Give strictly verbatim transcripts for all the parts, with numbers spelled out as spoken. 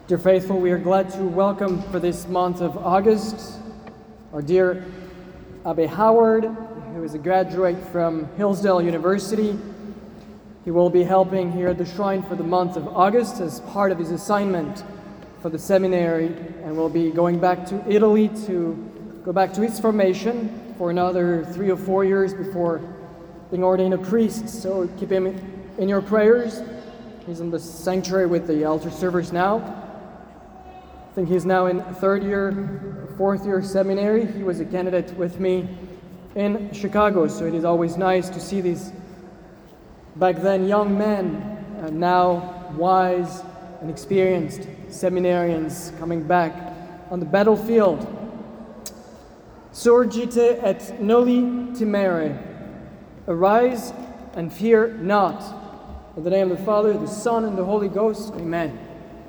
Dear faithful, we are glad to welcome for this month of August our dear Abbe Howard, who is a graduate from Hillsdale University. He will be helping here at the shrine for the month of August as part of his assignment for the seminary, and will be going back to Italy to go back to his formation for another three or four years before being ordained a priest. So keep him in your prayers. He's in the sanctuary with the altar servers now. I think he's now in third year, fourth year seminary. He was a candidate with me in Chicago, so it is always nice to see these back then young men, uh, now wise and experienced seminarians coming back on the battlefield. Surgite et noli timere. Arise and fear not. In the name of the Father, the Son, and the Holy Ghost. Amen.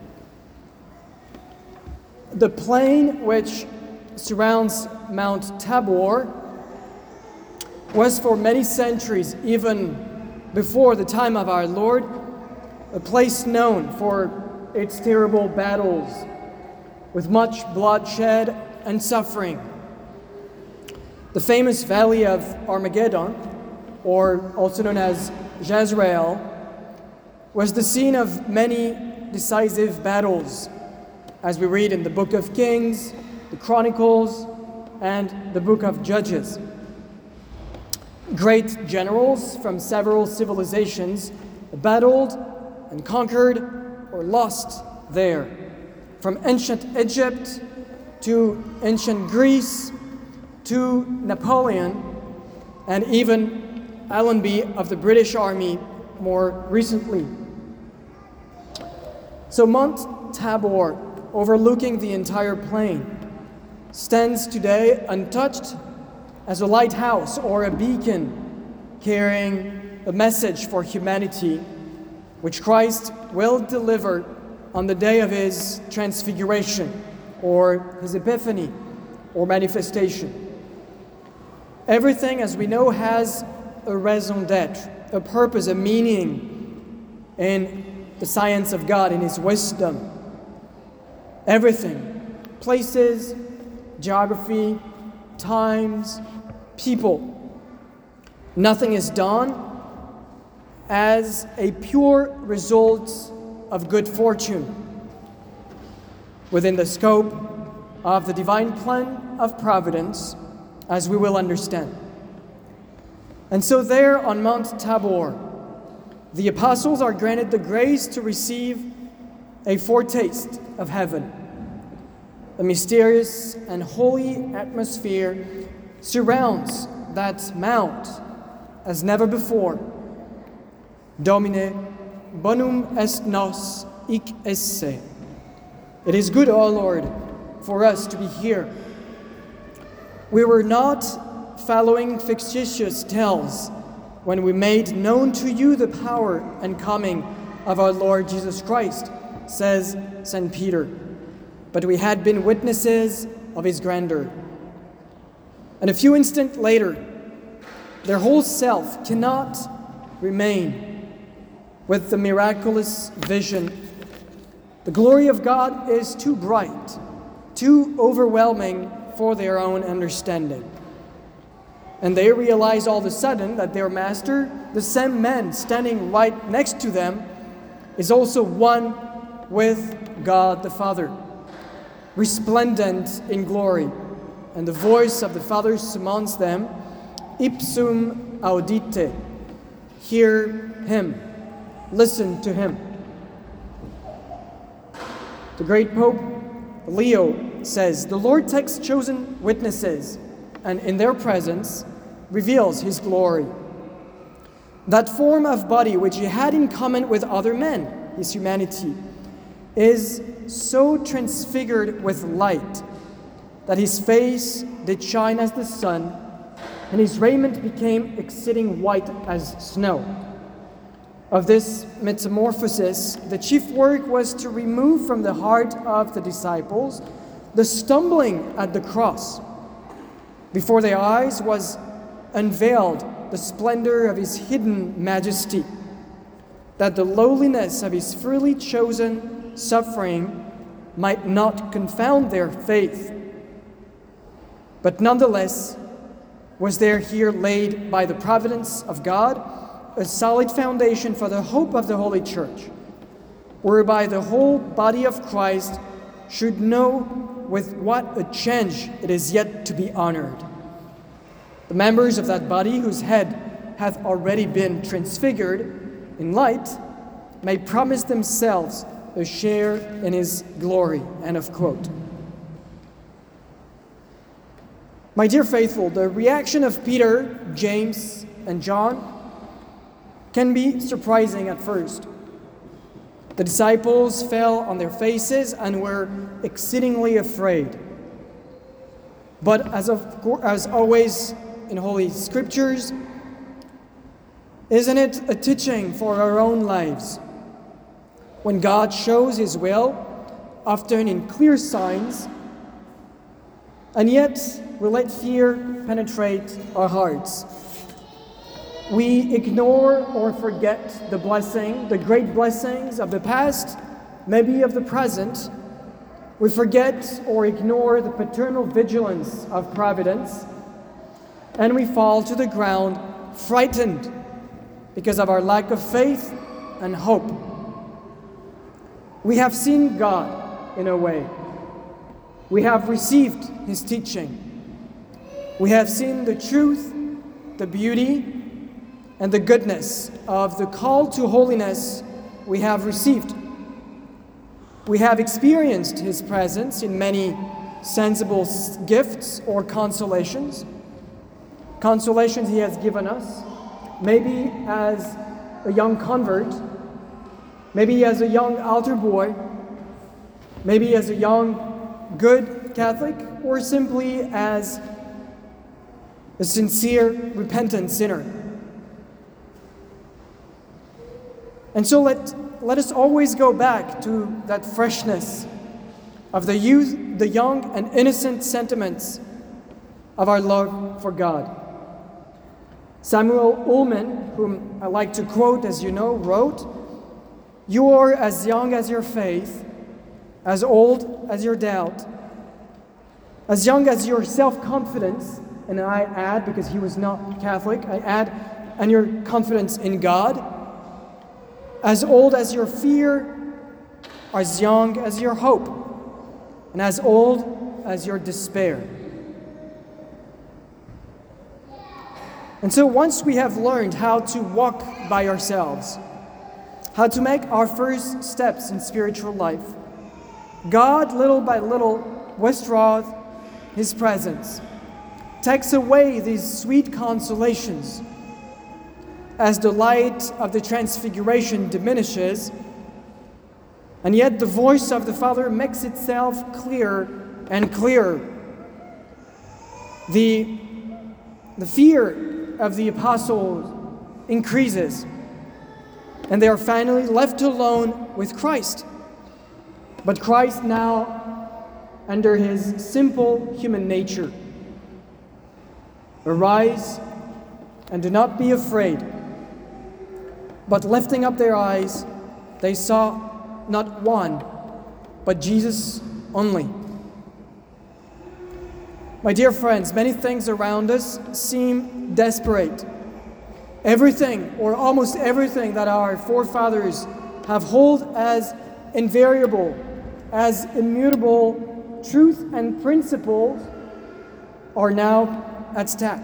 The plain which surrounds Mount Tabor was for many centuries, even before the time of our Lord, a place known for its terrible battles with much bloodshed and suffering. The famous Valley of Armageddon, or also known as Jezreel, was the scene of many decisive battles, as we read in the Book of Kings, the Chronicles, and the Book of Judges. Great generals from several civilizations battled and conquered or lost there, from ancient Egypt to ancient Greece to Napoleon, and even Allenby of the British Army more recently. So Mount Tabor, overlooking the entire plain, stands today untouched as a lighthouse or a beacon carrying a message for humanity, which Christ will deliver on the day of his transfiguration or his epiphany or manifestation. Everything, as we know, has a raison d'être, a purpose, a meaning in the science of God, in his wisdom. Everything, places, geography, times, people. Nothing is done as a pure result of good fortune within the scope of the divine plan of providence, as we will understand. And so there on Mount Tabor, the apostles are granted the grace to receive a foretaste of heaven. A mysterious and holy atmosphere surrounds that mount as never before. Domine, bonum est nos hic esse. It is good, O Lord, for us to be here. We were not following fictitious tales when we made known to you the power and coming of our Lord Jesus Christ, says Saint Peter, but we had been witnesses of his grandeur. And a few instants later, their whole self cannot remain with the miraculous vision. The glory of God is too bright, too overwhelming for their own understanding. And they realize all of a sudden that their master, the same man standing right next to them, is also one with God the Father, resplendent in glory. And the voice of the Father summons them, ipsum audite. Hear him. Listen to him. The great Pope Leo says, the Lord takes chosen witnesses and in their presence reveals his glory. That form of body which he had in common with other men, his humanity, is so transfigured with light that his face did shine as the sun, and his raiment became exceeding white as snow. Of this metamorphosis, the chief work was to remove from the heart of the disciples the stumbling at the cross. Before their eyes was unveiled the splendor of his hidden majesty, that the lowliness of his freely chosen suffering might not confound their faith. But nonetheless, was there here laid by the providence of God a solid foundation for the hope of the Holy Church, whereby the whole body of Christ should know with what a change it is yet to be honored. The members of that body whose head hath already been transfigured in light may promise themselves a share in his glory. End of quote. My dear faithful, the reaction of Peter, James, and John can be surprising at first. The disciples fell on their faces and were exceedingly afraid. But as, of, as always in Holy Scriptures, isn't it a teaching for our own lives? When God shows His will, often in clear signs, and yet we let fear penetrate our hearts. We ignore or forget the blessing, the great blessings of the past, maybe of the present. We forget or ignore the paternal vigilance of providence, and we fall to the ground frightened because of our lack of faith and hope. We have seen God in a way. We have received His teaching. We have seen the truth, the beauty, and the goodness of the call to holiness we have received. We have experienced His presence in many sensible gifts or consolations. Consolations He has given us, maybe as a young convert, maybe as a young altar boy, maybe as a young good Catholic, or simply as a sincere, repentant sinner. And so let, let us always go back to that freshness of the youth, the young and innocent sentiments of our love for God. Samuel Ullman, whom I like to quote, as you know, wrote, "You are as young as your faith, as old as your doubt, as young as your self-confidence," and I add, because he was not Catholic, I add, "and your confidence in God, as old as your fear, as young as your hope, and as old as your despair." And so once we have learned how to walk by ourselves, how to make our first steps in spiritual life, God, little by little, withdraweth His presence, takes away these sweet consolations. As the light of the Transfiguration diminishes, and yet the voice of the Father makes itself clearer and clearer. The, the fear of the apostles increases, and they are finally left alone with Christ. But Christ now, under His simple human nature, "Arise and do not be afraid." But lifting up their eyes, they saw not one, but Jesus only. My dear friends, many things around us seem desperate. Everything, or almost everything, that our forefathers have held as invariable, as immutable truth and principles, are now at stake.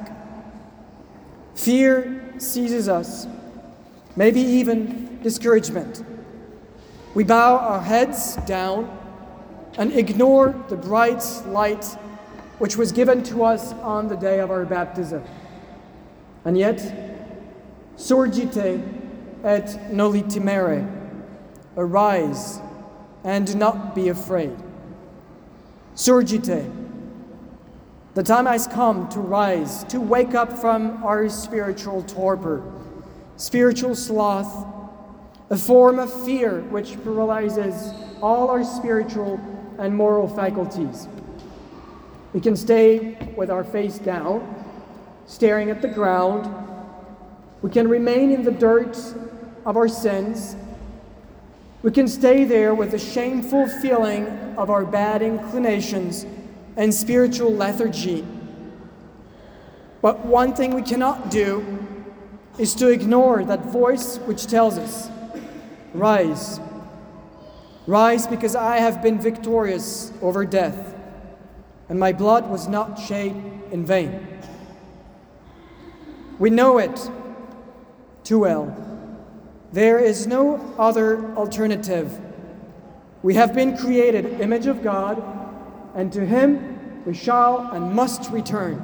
Fear seizes us, maybe even discouragement. We bow our heads down and ignore the bright light which was given to us on the day of our baptism. And yet, surgite et noli timere, arise and do not be afraid. Surgite, the time has come to rise, to wake up from our spiritual torpor, spiritual sloth, a form of fear which paralyzes all our spiritual and moral faculties. We can stay with our face down, staring at the ground. We can remain in the dirt of our sins. We can stay there with the shameful feeling of our bad inclinations and spiritual lethargy. But one thing we cannot do is to ignore that voice which tells us, "Rise. Rise, because I have been victorious over death, and my blood was not shed in vain." We know it too well. There is no other alternative. We have been created image of God, and to Him we shall and must return.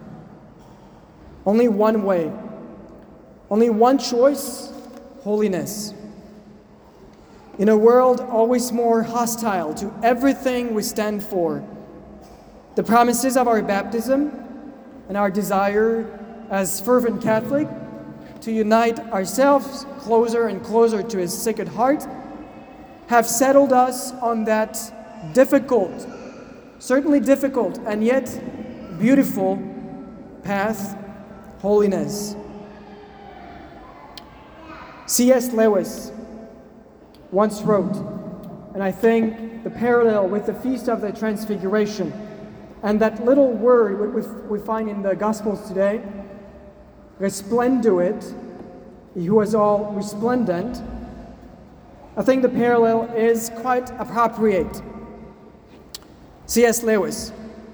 Only one way, only one choice: holiness. In a world always more hostile to everything we stand for, the promises of our baptism and our desire as fervent Catholic to unite ourselves closer and closer to His Sacred Heart have settled us on that difficult, certainly difficult, and yet beautiful path, holiness. C S Lewis once wrote, and I think the parallel with the Feast of the Transfiguration and that little word we find in the Gospels today, resplenduit, He was all resplendent, I think the parallel is quite appropriate. C S Lewis: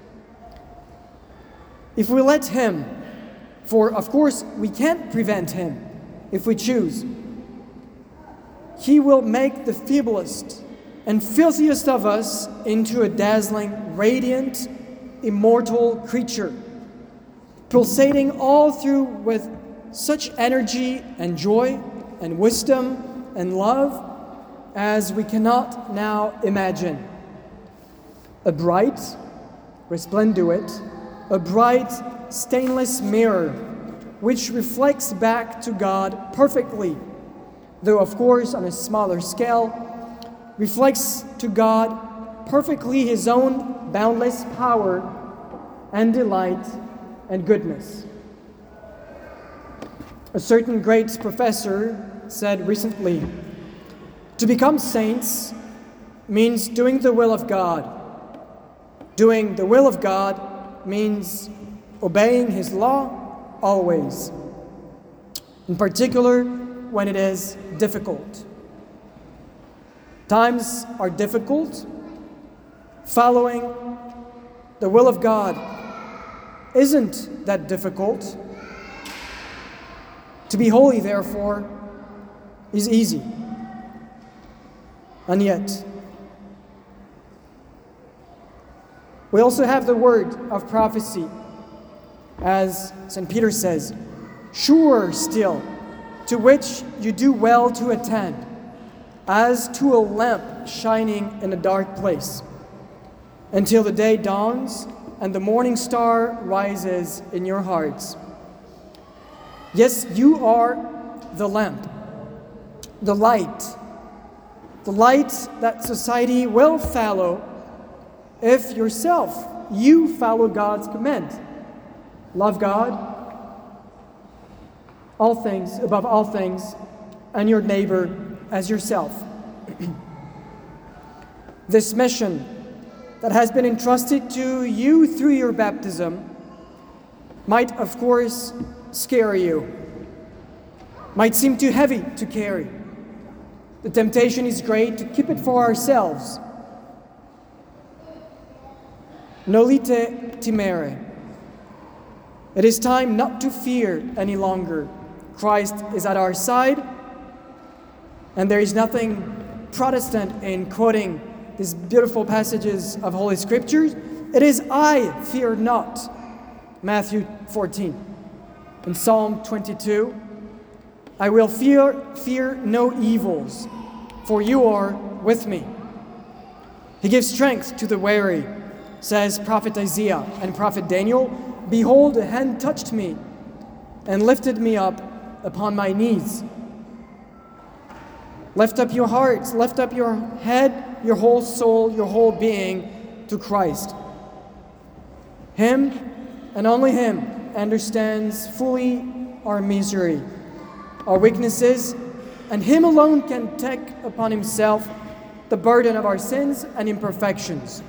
if we let Him, for of course we can't prevent Him if we choose, He will make the feeblest and filthiest of us into a dazzling, radiant, immortal creature, pulsating all through with such energy and joy and wisdom and love as we cannot now imagine. A bright, resplenduit, a bright, stainless mirror which reflects back to God perfectly, though of course on a smaller scale, reflects to God perfectly His own boundless power and delight and goodness. A certain great professor said recently, to become saints means doing the will of God. Doing the will of God means obeying His law always, in particular when it is difficult. Times are difficult. Following the will of God isn't that difficult. To be holy, therefore, is easy. And yet, we also have the word of prophecy, as Saint Peter says, sure still, to which you do well to attend, as to a lamp shining in a dark place, until the day dawns and the morning star rises in your hearts. Yes, you are the lamp, the light, the light that society will follow if yourself, you follow God's command. Love God, all things, above all things, and your neighbor as yourself. This mission that has been entrusted to you through your baptism might, of course, scare you, might seem too heavy to carry. The temptation is great to keep it for ourselves. Nolite timere. It is time not to fear any longer. Christ is at our side, and there is nothing Protestant in quoting these beautiful passages of Holy Scriptures. It is I fear not. Matthew fourteen. In Psalm twenty-two, I will fear, fear no evils, for you are with me. He gives strength to the weary, says Prophet Isaiah and Prophet Daniel. Behold, a hand touched me and lifted me up upon my knees. Lift up your hearts, lift up your head, your whole soul, your whole being to Christ. Him, and only Him, understands fully our misery, our weaknesses, and Him alone can take upon Himself the burden of our sins and imperfections.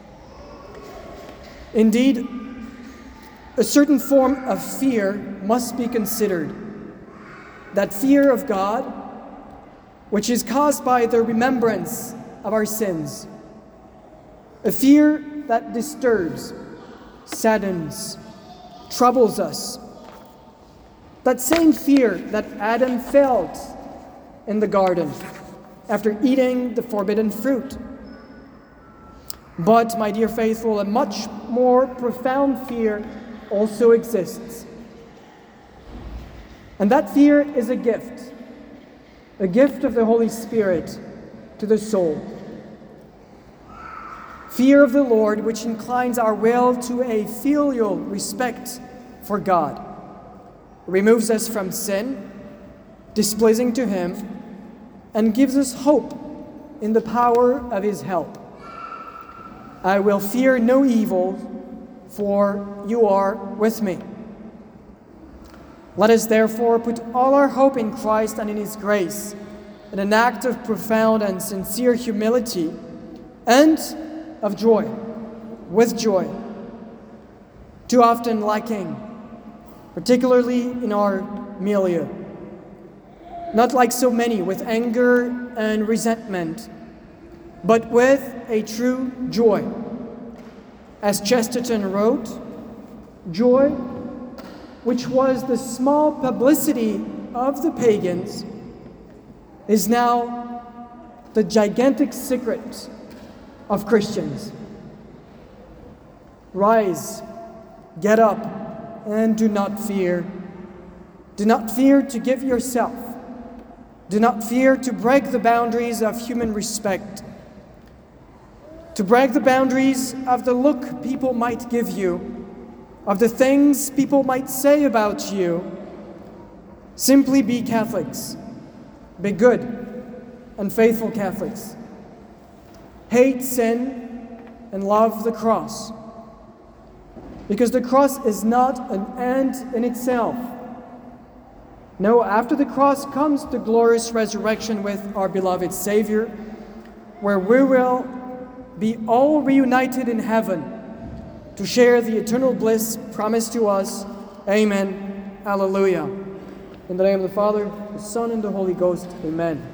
Indeed, a certain form of fear must be considered. That fear of God, which is caused by the remembrance of our sins. A fear that disturbs, saddens, troubles us. That same fear that Adam felt in the garden after eating the forbidden fruit. But, my dear faithful, a much more profound fear also exists. And that fear is a gift, a gift of the Holy Spirit to the soul. Fear of the Lord, which inclines our will to a filial respect for God, removes us from sin, displeasing to Him, and gives us hope in the power of His help. I will fear no evil, for you are with me. Let us therefore put all our hope in Christ and in His grace, in an act of profound and sincere humility and of joy, with joy, too often lacking, particularly in our milieu. Not like so many, with anger and resentment, but with a true joy. As Chesterton wrote, joy, which was the small publicity of the pagans, is now the gigantic secret of Christians. Rise, get up, and do not fear. Do not fear to give yourself. Do not fear to break the boundaries of human respect, to break the boundaries of the look people might give you, of the things people might say about you. Simply be Catholics. Be good and faithful Catholics. Hate sin and love the cross, because the cross is not an end in itself. No, after the cross comes the glorious resurrection with our beloved Savior, where we will be all reunited in heaven to share the eternal bliss promised to us. Amen. Alleluia. In the name of the Father, the Son, and the Holy Ghost. Amen.